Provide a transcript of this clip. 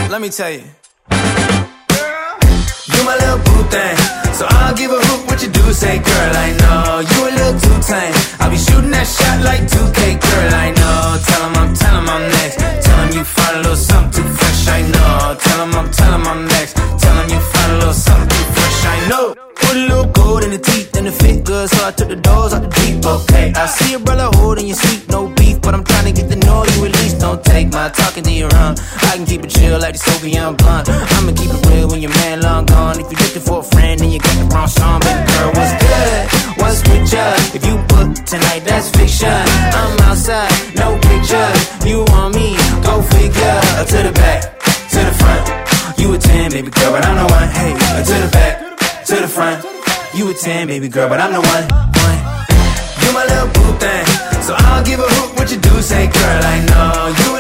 Let me tell you. You my little boo thing, so I'll give a hoot what you do. Say, girl, I know you a little too tame. I'll be shooting that shot like 2K, girl, I know. Tell him I'm next. Tell him you find a little something too fresh, I know. Tell him I'm next. Tell him you find a little something too fresh, I know. Put a little gold in the teeth and the fit good, so I took the doors out the deep, okay. I see a brother holding your seat, no beef, but I'm trying to get the know you at least. Don't take my talking to your own. I can keep it chill like the Soviet blunt. I'ma keep it real when your man long gone. If you're looking for a friend, then you got the wrong song. Baby girl, what's good? What's with ya? If you book tonight, that's fiction. I'm outside, no pictures. You want me? Go figure. To the back, to the front. You a 10, baby girl, but I'm the one. Hey, to the back, to the front. You a 10, baby girl, but I'm the one. You my little boo thing, so I'll give a hoot what you do. Say, girl, I know you a